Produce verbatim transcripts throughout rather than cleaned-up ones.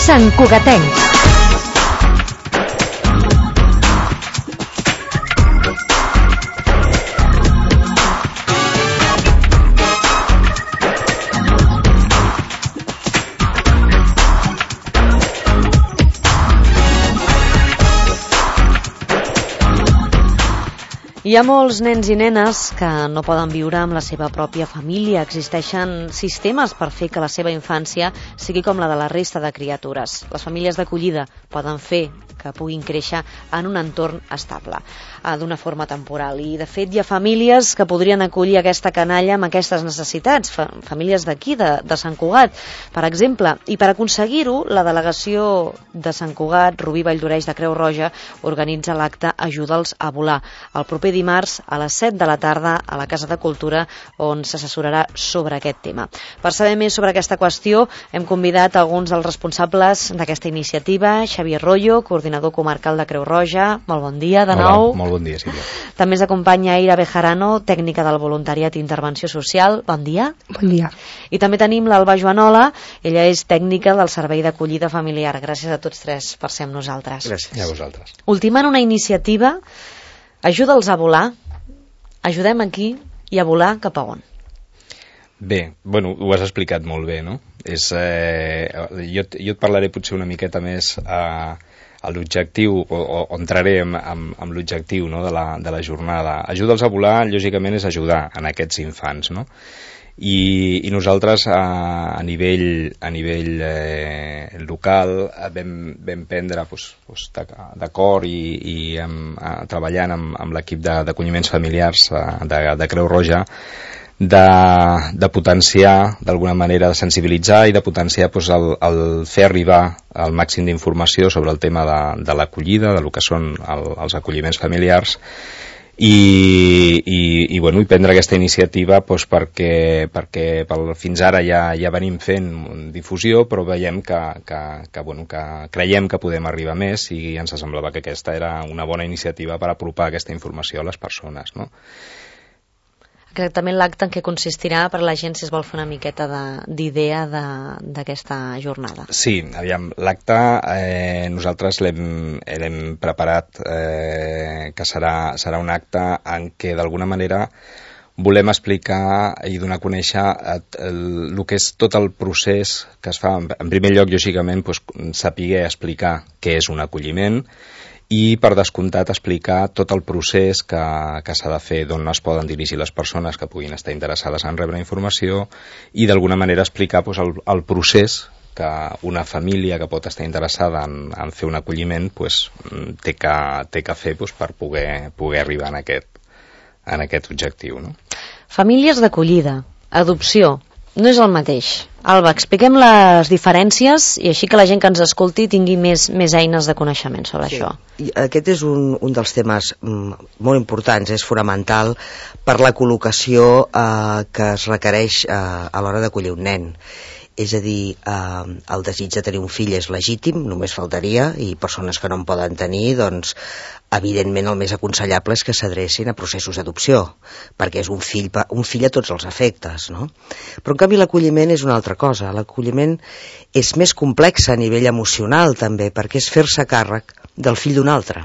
Sant Cugatencs. Hi ha molts nens i nenes que no poden viure amb la seva pròpia família. Existeixen sistemes per fer que la seva infància sigui com la de la resta de criatures. Les famílies d'acollida poden fer que puguin créixer en un entorn estable, d'una forma temporal. I, de fet, hi ha famílies que podrien acollir aquesta canalla amb aquestes necessitats, famílies d'aquí, de, de Sant Cugat, per exemple. I per aconseguir-ho, la delegació de Sant Cugat, Rubí Valldoreix de Creu Roja, organitza l'acte Ajuda'ls a volar, el proper dimarts a les set de la tarda a la Casa de Cultura, on s'assessorarà sobre aquest tema. Per saber més sobre aquesta qüestió, hem convidat alguns dels responsables d'aquesta iniciativa. Xavier Rollo, coordinador comarcal de Creu Roja. Molt bon dia, de Hola, nou. Molt bon dia, Sílvia. També ens acompanya Ira Bejarano, tècnica del voluntariat i intervenció social. Bon dia. Bon dia. I també tenim l'Alba Joanola, ella és tècnica del Servei d'Acollida Familiar. Gràcies a tots tres per ser amb nosaltres. Gràcies. I a vosaltres. Ultimant una iniciativa, Ajuda'ls a volar. Ajudem aquí i a volar cap a on? Bé, bueno, ho has explicat molt bé, no? És, eh, jo, jo et parlaré potser una miqueta més a, a l'objectiu, o, o entraré amb, amb, amb l'objectiu, no, de, la, de la jornada. Ajuda'ls a volar, lògicament, és ajudar en aquests infants, no? I, i nosaltres a, a nivell, a nivell eh, local vam, vam prendre pues, pues, d'acord i, i amb, a, treballant amb, amb l'equip d'acolliments familiars de, de Creu Roja de, de potenciar, d'alguna manera de sensibilitzar i de potenciar pues, el, el fer arribar el màxim d'informació sobre el tema de, de l'acollida, de lo que són el, els acolliments familiars. I, i, i, bueno, i prendre aquesta iniciativa doncs, perquè, perquè pel, fins ara ja, ja venim fent difusió, però veiem que, que, que, bueno, que creiem que podem arribar més i ens semblava que aquesta era una bona iniciativa per apropar aquesta informació a les persones, no? Exactament l'acte en què consistirà per a la gent, si es vol fer una miqueta d'idea d'aquesta jornada. Sí, aviam, l'acte eh, nosaltres l'hem preparat, eh, que serà, serà un acte en què d'alguna manera volem explicar i donar a conèixer el, el que és tot el procés que es fa. En primer lloc, lògicament, doncs, saber explicar què és un acolliment, i per descomptat explicar tot el procés que, que s'ha de fer, d'on es poden dirigir les persones que puguin estar interessades en rebre informació i d'alguna manera explicar doncs, el, el procés que una família que pot estar interessada en, en fer un acolliment doncs, té, que, té que fer doncs, per poder, poder arribar en aquest, en aquest objectiu, no? Famílies d'acollida, adopció, no és el mateix. Alba, expliquem les diferències i així que la gent que ens escolti tingui més, més eines de coneixement sobre sí. això. I aquest és un, un dels temes mm, molt importants, és fonamental per la col·locació eh, que es requereix eh, a l'hora d'acollir un nen. És a dir, eh, el desig de tenir un fill és legítim, només faltaria, i persones que no en poden tenir, doncs, evidentment el més aconsellable és que s'adrecin a processos d'adopció, perquè és un fill, un fill a tots els efectes, no? Però en canvi l'acolliment és una altra cosa. L'acolliment és més complex a nivell emocional també, perquè és fer-se càrrec del fill d'un altre,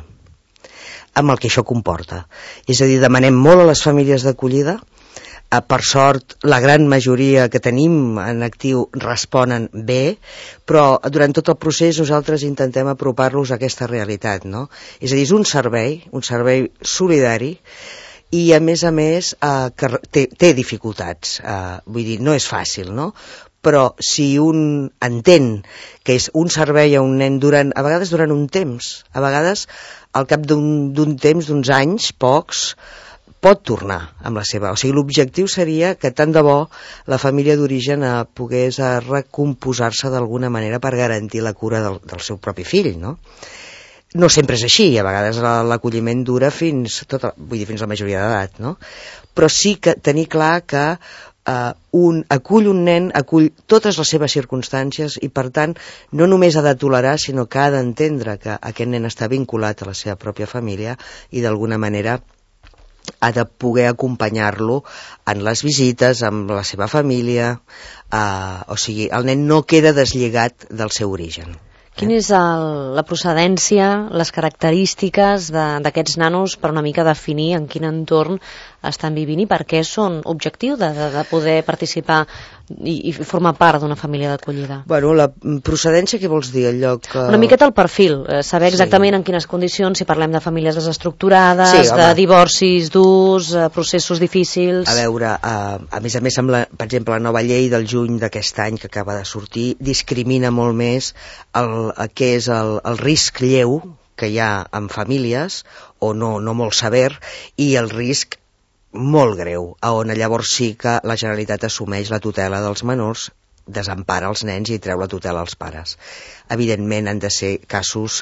amb el que això comporta. És a dir, demanem molt a les famílies d'acollida. Per sort, la gran majoria que tenim en actiu responen bé, però durant tot el procés nosaltres intentem apropar-los a aquesta realitat, no? És a dir, és un servei, un servei solidari, i a més a més eh, que té, té dificultats, eh, vull dir, no és fàcil, no? Però si un entén que és un servei a un nen durant, a vegades durant un temps, a vegades al cap d'un temps, d'uns anys, pocs, pot tornar amb la seva. O sigui, l'objectiu seria que tant de bo la família d'origen pogués recomposar-se d'alguna manera per garantir la cura del, del seu propi fill, no? No sempre és així, a vegades l'acolliment dura fins, tota, vull dir, fins a la majoria d'edat, no? Però sí que tenir clar que eh, un acull un nen, acull totes les seves circumstàncies i, per tant, no només ha de tolerar, sinó que ha d'entendre que aquest nen està vinculat a la seva pròpia família i, d'alguna manera, ha de poder acompanyar-lo en les visites, amb la seva família, eh, o sigui, el nen no queda deslligat del seu origen. Quina és el, la procedència, les característiques d'aquests nanos per una mica definir en quin entorn estan vivint i per què són objectiu de, de, de poder participar i, i formar part d'una família d'acollida? Bueno, la procedència, què vols dir? El lloc, uh... Una miqueta el perfil, saber exactament sí. en quines condicions, si parlem de famílies desestructurades, sí, de divorcis durs, processos difícils... A veure, uh, a més a més, amb la, per exemple, la nova llei del juny d'aquest any que acaba de sortir, discrimina molt més el, el què és el, el risc lleu que hi ha en famílies, o no, no molt sever, i el risc molt greu, on llavors sí que la Generalitat assumeix la tutela dels menors, desempara els nens i treu la tutela als pares. Evidentment han de ser casos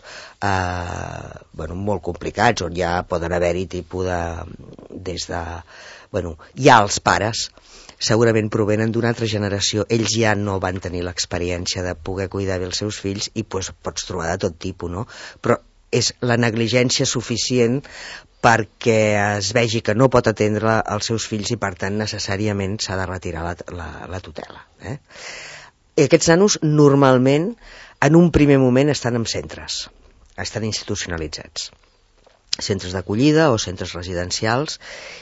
eh, bueno, molt complicats, on ja poden haver-hi tipus de... des de... Bueno, ja els pares segurament provenen d'una altra generació, ells ja no van tenir l'experiència de poder cuidar bé els seus fills i pues, pots trobar de tot tipus, no? Però és la negligència suficient perquè es vegi que no pot atendre els seus fills i per tant necessàriament s'ha de retirar la, la, la tutela. Eh? I aquests nanos normalment en un primer moment estan en centres, estan institucionalitzats, centres d'acollida o centres residencials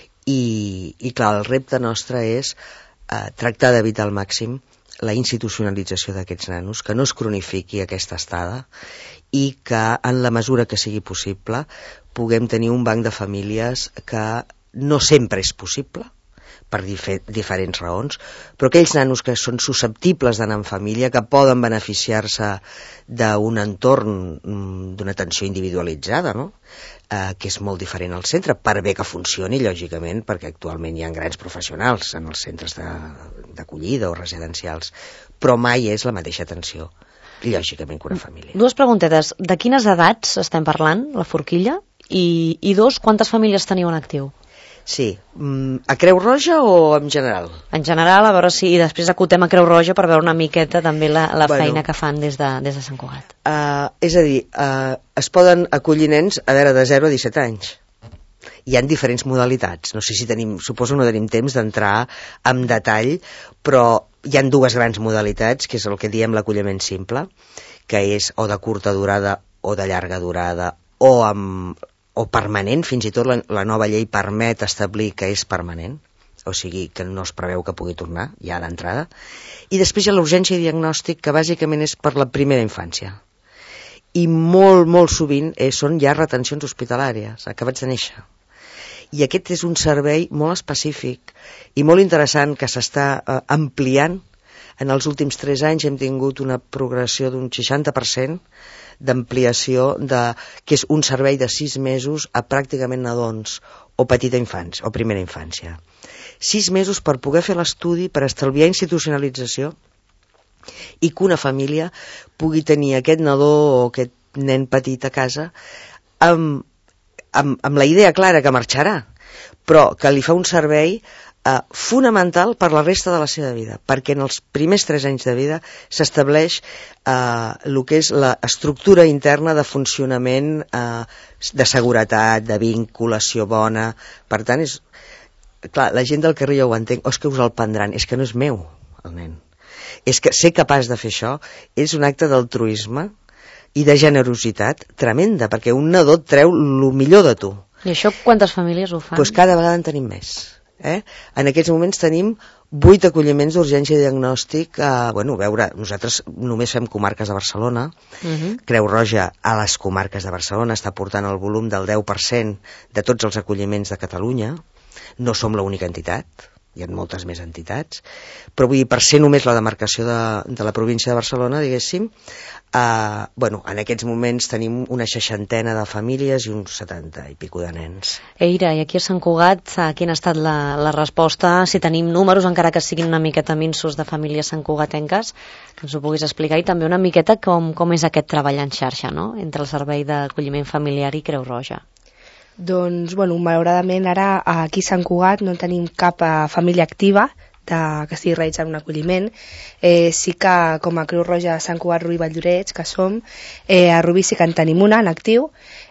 i, i clar, el repte nostre és eh, tractar d'evitar al màxim la institucionalització d'aquests nanos, que no es cronifiqui aquesta estada i que en la mesura que sigui possible puguem tenir un banc de famílies que no sempre és possible per difer diferents raons, però aquells nanos que són susceptibles d'anar en família, que poden beneficiar-se d'un entorn, d'una atenció individualitzada, no? eh, que és molt diferent al centre, per bé que funcioni, lògicament, perquè actualment hi ha grans professionals en els centres d'acollida o residencials, però mai és la mateixa atenció, lògicament, que una família. Dues preguntetes. De quines edats estem parlant, la forquilla? I, i dos, quantes famílies teniu en actiu? Sí. A Creu Roja o en general? En general, a veure si... I després acotem a Creu Roja per veure una miqueta també la, la bueno, feina que fan des de, des de Sant Cugat. Uh, és a dir, uh, es poden acollir nens, a veure, de zero a disset anys. Hi ha diferents modalitats. No sé si tenim... Suposo no tenim temps d'entrar en detall, però hi ha dues grans modalitats, que és el que diem l'acolliment simple, que és o de curta durada o de llarga durada, o amb... o permanent, fins i tot la, la nova llei permet establir que és permanent, o sigui que no es preveu que pugui tornar ja d'entrada, i després hi ha l'urgència i diagnòstic, que bàsicament és per la primera infància, i molt, molt sovint eh, són ja retencions hospitalàries, acabats de néixer, i aquest és un servei molt específic i molt interessant que s'està eh, ampliant. En els últims tres anys hem tingut una progressió d'un seixanta per cent d'ampliació, de, que és un servei de sis mesos a pràcticament nadons o petita infància, o primera infància. Sis mesos per poder fer l'estudi, per estalviar institucionalització i que una família pugui tenir aquest nadó o aquest nen petit a casa amb, amb, amb la idea clara que marxarà, però que li fa un servei Uh, fonamental per la resta de la seva vida, perquè en els primers tres anys de vida s'estableix uh, el que és l'estructura interna de funcionament uh, de seguretat, de vinculació bona. Per tant, és clar, la gent del carrer ja ho entenc, oh, és que us el prendran, és que no és meu el nen, és que ser capaç de fer això és un acte d'altruisme i de generositat tremenda, perquè un nadó et treu el millor de tu. I això quantes famílies ho fan? Doncs cada vegada en tenim més. Eh? En aquests moments tenim vuit acolliments d'urgència i diagnòstic. Eh, bueno, a veure, nosaltres només fem comarques de Barcelona. Uh-huh. Creu Roja a les comarques de Barcelona està portant el volum del deu per cent de tots els acolliments de Catalunya. No som l'única entitat, hi ha moltes més entitats, però vull dir, per ser només la demarcació de, de la província de Barcelona, diguéssim, eh, bueno, en aquests moments tenim una seixantena de famílies i uns setanta i pico de nens. Eira, i aquí a Sant Cugat, quina ha estat la, la resposta? Si tenim números, encara que siguin una miqueta minsos, de famílies santcugatenques, que ens ho puguis explicar, i també una miqueta com, com és aquest treball en xarxa, no?, entre el Servei d'Acolliment Familiar i Creu Roja. Doncs, bueno, malauradament ara aquí a Sant Cugat no tenim cap uh, família activa de, que estigui realitzant un acolliment. Eh, sí que com a Creu Roja Sant Cugat, Rubí, Valldoreix, que som, eh, a Rubí sí que en tenim una en actiu,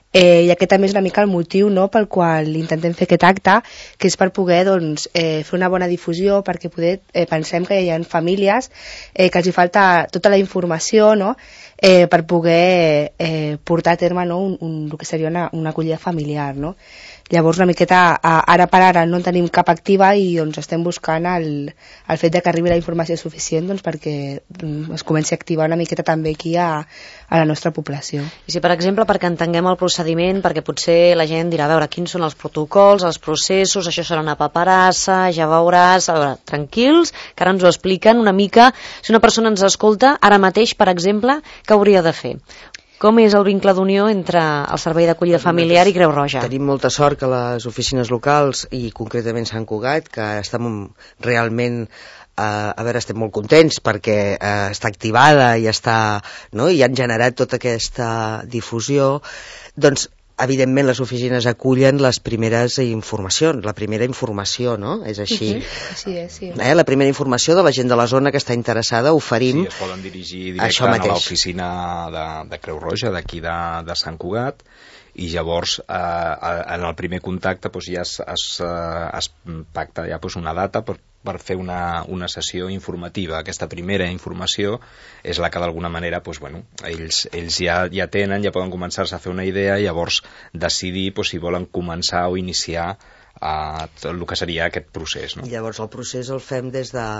Eh, I aquest també és una mica el motiu, no?, pel qual intentem fer aquest acte, que és per poder doncs, eh, fer una bona difusió, perquè poder, eh, pensem que hi ha famílies eh, que els hi falta tota la informació, no?, eh, per poder eh, portar a terme, no?, un, un, el que seria una, una acollida familiar, no? Llavors, una miqueta, ara per ara no en tenim cap activa i doncs estem buscant el, el fet de que arribi la informació suficient doncs, perquè es comenci a activar una miqueta també aquí a, a la nostra població. I si, per exemple, perquè entenguem el procediment, perquè potser la gent dirà, a veure, quins són els protocols, els processos, això serà una paperassa, ja veuràs, a veure, tranquils, que ara ens ho expliquen una mica. Si una persona ens escolta, ara mateix, per exemple, què hauria de fer? Com és el vincle d'unió entre el Servei d'Acollida Familiar i Creu Roja? Tenim molta sort que les oficines locals, i concretament Sant Cugat, que estem realment, eh, a veure, estem molt contents perquè eh, està activada i està, no?, i han generat tota aquesta difusió, doncs evidentment les oficines acullen les primeres informacions, la primera informació, no? És així. Uh-huh. Sí, sí. Eh? La primera informació de la gent de la zona que està interessada, oferim. Sí, es poden dirigir directament a l'oficina de, de Creu Roja, d'aquí de, de Sant Cugat, i llavors eh, en el primer contacte doncs, ja es, es, es pacta ja, doncs, una data per, per fer una, una sessió informativa. Aquesta primera informació és la que d'alguna manera doncs, bueno, ells, ells ja, ja tenen, ja poden començar-se a fer una idea i llavors decidir doncs, si volen començar o iniciar eh, tot el que seria aquest procés. No? I llavors el procés el fem des de...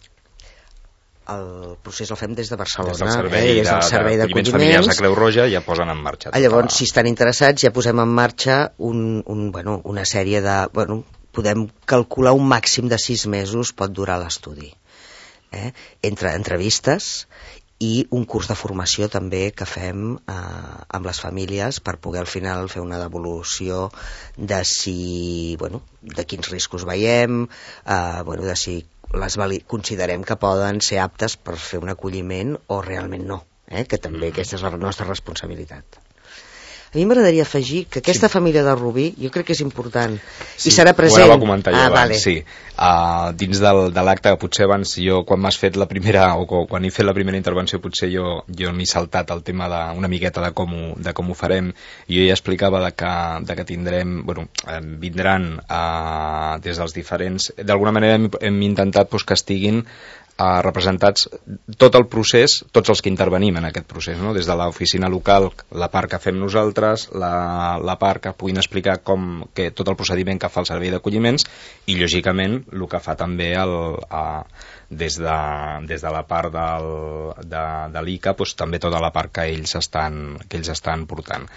el procés el fem des de Barcelona, des del servei, eh? Des del servei d'acolliments familiars de Creu Roja ja posen en marxa. Llavors, si estan interessats, ja posem en marxa un, un, bueno, una sèrie de... Bueno, podem calcular un màxim de sis mesos pot durar l'estudi. Eh? Entre entrevistes i un curs de formació també que fem eh, amb les famílies per poder al final fer una devolució de si, bueno, de quins riscos veiem, eh, bueno, de si les considerem que poden ser aptes per fer un acolliment o realment no, eh? Que també aquesta és la nostra responsabilitat. A mi m'agradaria afegir que aquesta sí. família de Rubí jo crec que és important sí, i serà present. Ho anava a comentar jo ah, abans, vale. sí. Uh, dins del, de l'acte, potser abans jo, quan m'has fet la primera, o quan he fet la primera intervenció, potser jo, jo m'he saltat el tema de, una miqueta de com, ho, de com ho farem. Jo ja explicava de que, de que tindrem, bueno, vindran uh, des dels diferents... D'alguna manera hem, hem intentat pues, que estiguin Uh, representats tot el procés, tots els que intervenim en aquest procés, no? Des de l'oficina local, la part que fem nosaltres, la, la part que puguin explicar com, que tot el procediment que fa el servei d'acolliments i, lògicament, el que fa també el, uh, des, de, des de la part del, de, de l'I C A, doncs, també tota la part que ells estan, que ells estan portant.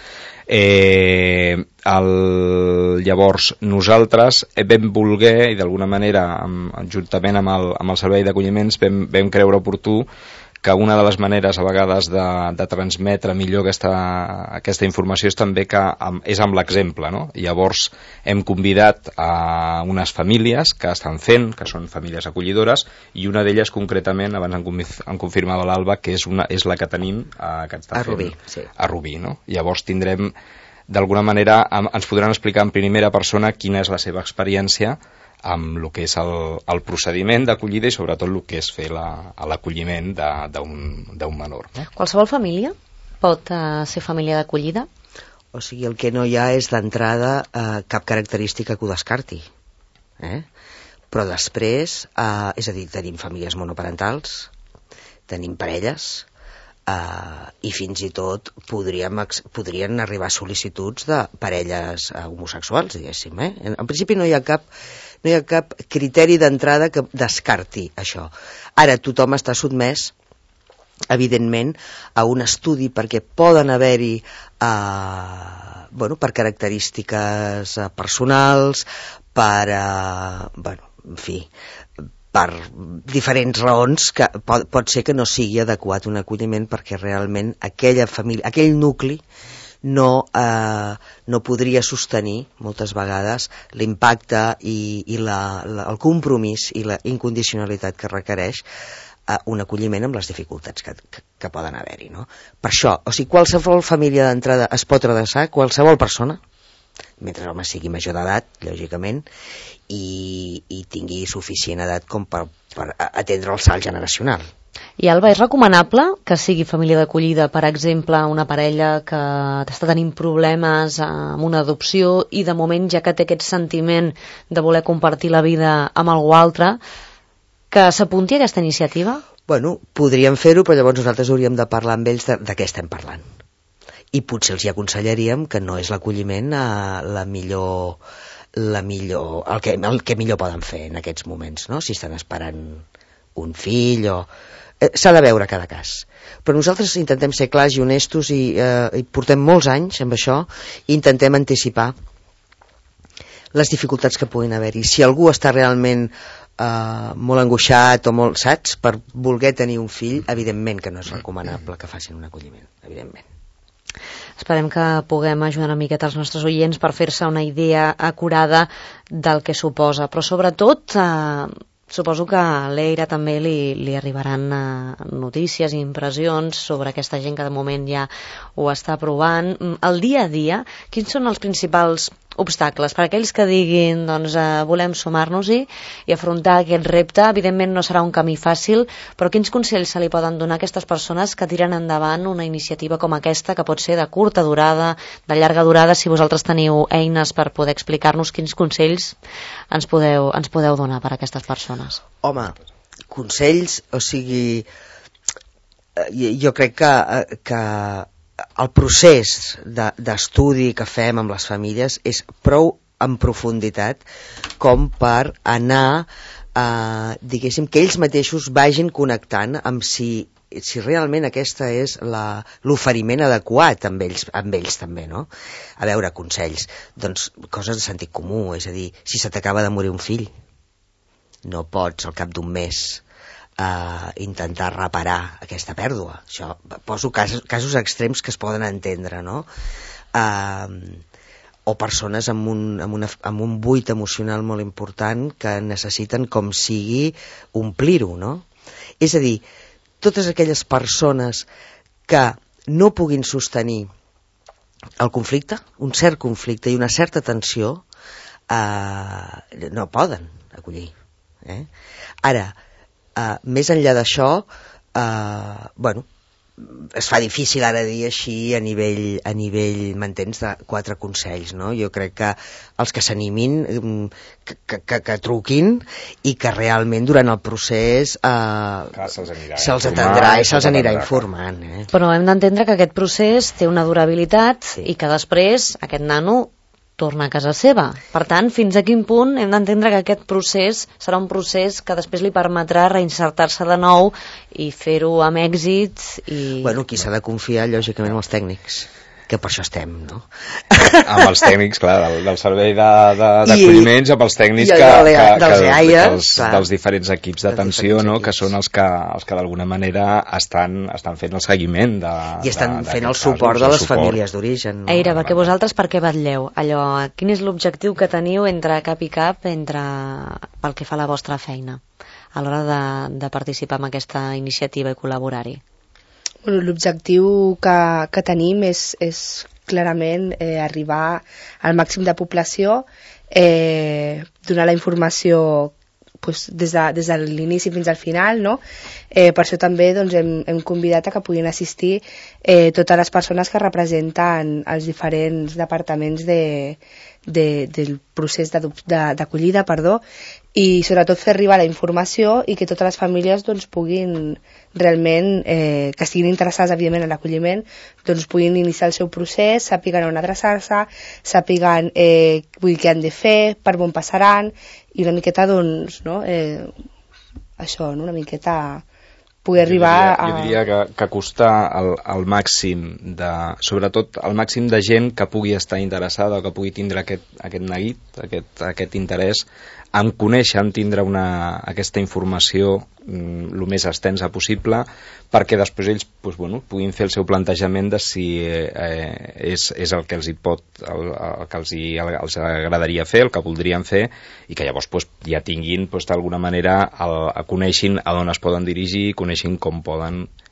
Eh, el, llavors, nosaltres vam voler, i d'alguna manera, amb, juntament amb el, amb el servei d'acolliments, Vam, vam creure oportú que una de les maneres a vegades de, de transmetre millor aquesta, aquesta informació és també que amb, és amb l'exemple, no? Llavors hem convidat a unes famílies que estan fent, que són famílies acollidores, i una d'elles concretament, abans em, em confirmava l'Alba, que és, una, és la que tenim eh, que està a fent, Rubí, sí. a Rubí, no? Llavors tindrem, d'alguna manera, ens podran explicar en primera persona quina és la seva experiència amb el que és el, el procediment d'acollida i sobretot el que és fer l'acolliment la, d'un menor. No? Qualsevol família pot uh, ser família d'acollida? O sigui, el que no hi ha és d'entrada eh, cap característica que ho descarti. Eh? Però després, eh, és a dir, tenim famílies monoparentals, tenim parelles, Uh, i fins i tot podríem, podrien arribar sol·licituds de parelles uh, homosexuals, diguéssim. Eh? En, en principi no hi ha cap, no hi ha cap criteri d'entrada que descarti això. Ara tothom està sotmès, evidentment, a un estudi perquè poden haver-hi uh, bueno, per característiques uh, personals, per, uh, bueno, en fi, per diferents raons que pot, pot ser que no sigui adequat un acolliment perquè realment aquella família, aquell nucli no, eh, no podria sostenir moltes vegades l'impacte i, i la, la, el compromís i la incondicionalitat que requereix eh, un acolliment amb les dificultats que, que, que poden haver-hi, no? Per això, o sigui, qualsevol família d'entrada es pot adreçar, qualsevol persona, mentre l'home sigui major d'edat, lògicament, i, i tingui suficient edat com per, per atendre el salt generacional. I Alba, és recomanable que sigui família d'acollida, per exemple, una parella que està tenint problemes amb una adopció i de moment ja que té aquest sentiment de voler compartir la vida amb algú altre, que s'apunti a aquesta iniciativa? Bueno, podríem fer-ho, però llavors nosaltres hauríem de parlar amb ells de, de què estem parlant. I potser els hi aconsellaríem que no és l'acolliment a la millor, la millor, el que, el que millor poden fer en aquests moments, no? Si estan esperant un fill o... Eh, s'ha de veure cada cas. Però nosaltres intentem ser clars i honestos i, eh, i portem molts anys amb això i intentem anticipar les dificultats que puguin haver-hi. Si algú està realment eh, molt angoixat o molt, saps, per voler tenir un fill, evidentment que no és recomanable que facin un acolliment, evidentment. Esperem que puguem ajudar una miqueta als nostres oients per fer-se una idea acurada del que suposa, però sobretot eh, suposo que a l'Eira també li, li arribaran eh, notícies i impressions sobre aquesta gent que de moment ja ho està provant. El dia a dia, quins són els principals obstacles per aquells que diguin doncs, eh, volem sumar-nos-hi i afrontar aquest repte? Evidentment no serà un camí fàcil, però quins consells se li poden donar a aquestes persones que tiren endavant una iniciativa com aquesta, que pot ser de curta durada, de llarga durada? Si vosaltres teniu eines per poder explicar-nos, quins consells ens podeu, ens podeu donar per a aquestes persones? Home, consells, o sigui, jo crec que, que el procés d'estudi de, que fem amb les famílies és prou en profunditat com per anar, eh, diguéssim, que ells mateixos vagin connectant amb si, si realment aquesta és l'oferiment adequat amb ells, amb ells també, no? A veure, consells, doncs coses de sentit comú, és a dir, si se t'acaba de morir un fill, no pots al cap d'un mes Uh, intentar reparar aquesta pèrdua. Això, poso casos, casos extrems que es poden entendre, no? Uh, o persones amb un, amb, una, amb un buit emocional molt important que necessiten com sigui omplir-ho, no? És a dir, totes aquelles persones que no puguin sostenir el conflicte, un cert conflicte i una certa tensió, uh, no poden acollir. Eh? Ara, Uh, més enllà d'això, uh, bueno, es fa difícil ara dir així a nivell, a nivell, m'entens, de quatre consells, no? Jo crec que els que s'animin, que, que, que, que truquin i que realment durant el procés uh, se'ls atendrà i se'ls anirà informant. Eh? Però hem d'entendre que aquest procés té una durabilitat, sí, i que després aquest nano torna a casa seva. Per tant, fins a quin punt hem d'entendre que aquest procés serà un procés que després li permetrà reinsertar-se de nou i fer-ho amb èxit? I... Bueno, qui s'ha de confiar, lògicament, els tècnics, que per això estem, no? Amb els tècnics, clar, del, del servei d'acolliments, amb els tècnics que, que, que, dels, que, aies, dels, dels diferents equips d'atenció, no? Que són els que, els que d'alguna manera estan, estan fent el seguiment de, i estan de, fent el suport casos, de les suport. famílies d'origen, no? Eira, perquè vosaltres per què vetlleu? Allò, quin és l'objectiu que teniu entre cap i cap entre, pel que fa a la vostra feina a l'hora de, de participar en aquesta iniciativa i col·laborar-hi? Bueno, l'objectiu que, que tenim és, és clarament eh, arribar al màxim de població, eh, donar la informació pues, des de, des de l'inici fins al final, no? Eh, per això també doncs, hem, hem convidat a que puguin assistir eh, totes les persones que representen els diferents departaments de, de, del procés d'acollida, perdó, i sobretot fer arribar la informació i que totes les famílies doncs, puguin realment, eh, que estiguin interessades evidentment en l'acolliment, doncs puguin iniciar el seu procés, sàpiguen on adreçar-se, sàpiguen eh, què han de fer, per on passaran, i una miqueta doncs, no, eh, això, no? Una miqueta poder arribar jo diria, a... Jo diria que, que acostar el, el màxim de, sobretot el màxim de gent que pugui estar interessada o que pugui tindre aquest, aquest neguit, aquest, aquest interès en conèixer, en tindre una, aquesta informació mm, el més extensa possible, perquè després ells pues, bueno, puguin fer el seu plantejament de si eh, és, és el que els hi pot, el, el que els, hi, els agradaria fer, el que voldrien fer, i que llavors pues, ja tinguin pues, d'alguna manera el, coneixin a on es poden dirigir, coneixin com poden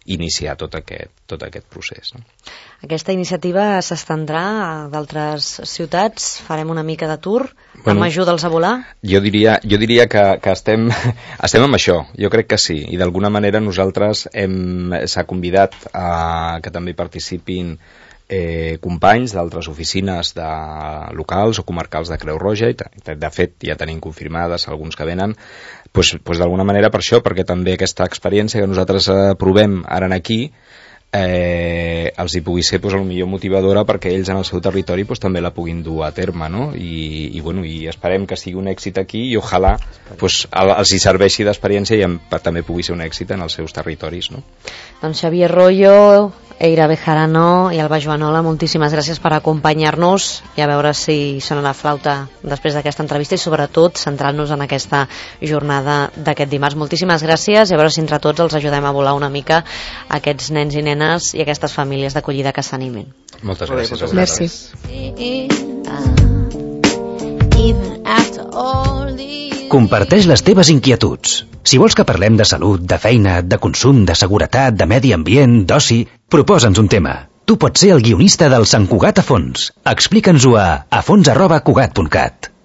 iniciar tot aquest, tot aquest procés. No? Aquesta iniciativa s'estendrà a d'altres ciutats? Farem una mica de tour? Bueno, amb ajuda'ls a volar? Jo diria, jo diria que, que estem, estem amb això, jo crec que sí, i d'alguna manera nosaltres hem, s'ha convidat a que també participin eh, companys d'altres oficines de locals o comarcals de Creu Roja, i de fet ja tenim confirmades alguns que venen, pues, pues d'alguna manera per això, perquè també aquesta experiència que nosaltres eh, provem ara aquí eh, els hi pugui ser pues, el millor motivadora perquè ells en el seu territori pues, també la puguin dur a terme, no? I, i, bueno, i esperem que sigui un èxit aquí i ojalà pues, els hi serveixi d'experiència i en, també pugui ser un èxit en els seus territoris, no? Doncs Xavier Royo, Eira Bejarano i Alba Joanola, moltíssimes gràcies per acompanyar-nos i a veure si sona la flauta després d'aquesta entrevista i sobretot centrant-nos en aquesta jornada d'aquest dimarts. Moltíssimes gràcies i a veure si entre tots els ajudem a volar una mica aquests nens i nenes i aquestes famílies d'acollida que s'animin. Moltes gràcies. Merci. Comparteix les teves inquietuds. Si vols que parlem de salut, de feina, de consum, de seguretat, de medi ambient, d'oci, proposa'ns un tema. Tu pots ser el guionista del Sant Cugat a fons. Explica'ns-ho a afons arroba cugat punt cat.